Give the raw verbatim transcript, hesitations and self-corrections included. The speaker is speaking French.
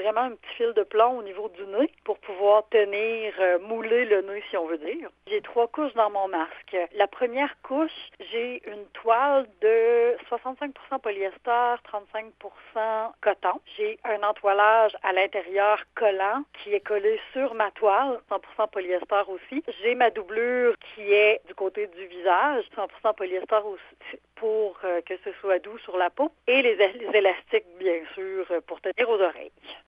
vraiment un petit fil de plomb au niveau du nez pour pouvoir tenir, euh, mouler le nez si on veut dire. J'ai trois couches dans mon masque. La première couche, j'ai une toile de soixante-cinq pour cent polyester, trente-cinq pour cent coton. J'ai un entoilage à l'intérieur collant qui est collé sur ma toile, cent pour cent polyester aussi. J'ai ma doublure qui est du côté du visage, cent pour cent polyester aussi, pour euh, que ce soit doux sur la peau. Et les, les élastiques, bien sûr, pour tenir aux oreilles.